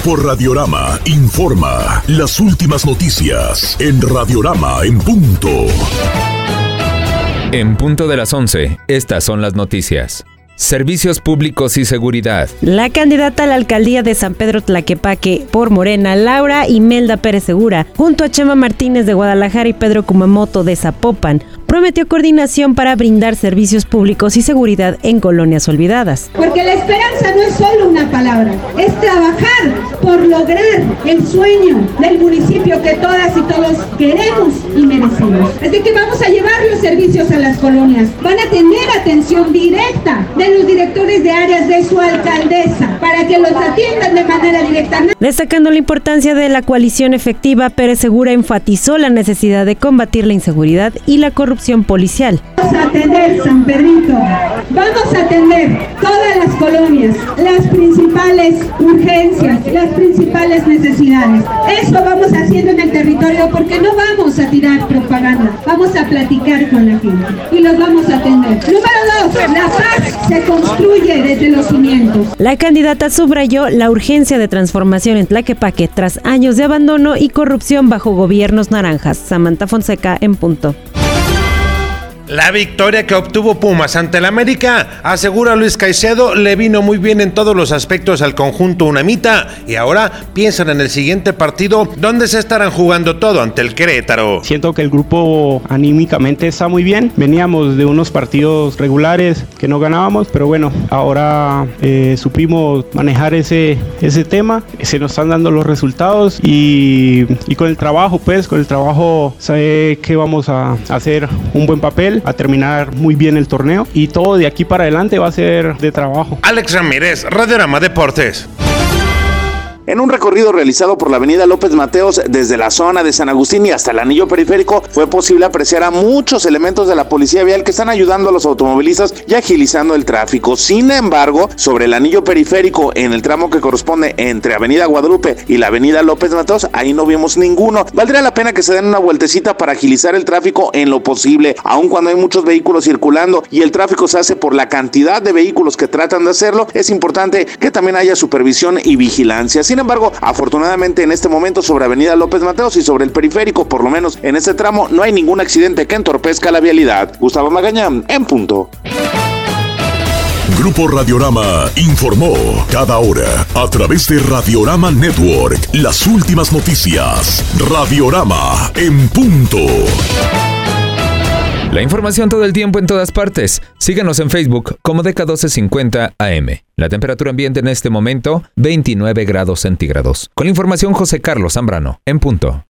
Grupo Radiorama informa las últimas noticias en Radiorama en punto. En punto de las 11, estas son las noticias. Servicios públicos y seguridad. La candidata a la alcaldía de San Pedro Tlaquepaque por Morena, Laura Imelda Pérez Segura, junto a Chema Martínez de Guadalajara y Pedro Kumamoto de Zapopan, prometió coordinación para brindar servicios públicos y seguridad en colonias olvidadas. Porque la esperanza no es solo una palabra, es trabajar por lograr el sueño del municipio que todas y todos queremos y merecemos. Así que vamos a llevar los servicios a las colonias. Van a tener atención directa de los directores de áreas de su alcaldesa para que los atiendan de manera directa. Destacando la importancia de la coalición efectiva, Pérez Segura enfatizó la necesidad de combatir la inseguridad y la corrupción policial. Vamos a atender San Pedrito, vamos a atender todas las colonias, las principales urgencias, las principales necesidades. Eso vamos haciendo en el territorio porque no vamos a tirar propaganda, vamos a platicar con la gente y los vamos a atender. Número 2, la paz se construye desde los cimientos. La candidata subrayó la urgencia de transformación en Tlaquepaque tras años de abandono y corrupción bajo gobiernos naranjas. Samantha Fonseca en punto. La victoria que obtuvo Pumas ante el América, asegura Luis Caicedo, le vino muy bien en todos los aspectos al conjunto unamita y ahora piensan en el siguiente partido donde se estarán jugando todo ante el Querétaro. Siento que el grupo anímicamente está muy bien, veníamos de unos partidos regulares que no ganábamos, pero bueno, ahora supimos manejar ese tema, se nos están dando los resultados y con el trabajo sé que vamos a hacer un buen papel, a terminar muy bien el torneo y todo de aquí para adelante va a ser de trabajo. Alex Ramírez, Radiorama Deportes. En un recorrido realizado por la avenida López Mateos desde la zona de San Agustín y hasta el anillo periférico, fue posible apreciar a muchos elementos de la policía vial que están ayudando a los automovilistas y agilizando el tráfico. Sin embargo, sobre el anillo periférico, en el tramo que corresponde entre avenida Guadalupe y la avenida López Mateos, ahí no vimos ninguno. Valdría la pena que se den una vueltecita para agilizar el tráfico en lo posible, aun cuando hay muchos vehículos circulando y el tráfico se hace por la cantidad de vehículos que tratan de hacerlo. Es importante que también haya supervisión y vigilancia. Sin embargo, afortunadamente en este momento sobre avenida López Mateos y sobre el periférico, por lo menos en este tramo, no hay ningún accidente que entorpezca la vialidad. Gustavo Magaña, en punto. Grupo Radiorama informó cada hora a través de Radiorama Network las últimas noticias. Radiorama en punto. La información todo el tiempo en todas partes. Síganos en Facebook como DECA 1250 AM. La temperatura ambiente en este momento, 29 grados centígrados. Con la información, José Carlos Zambrano, en punto.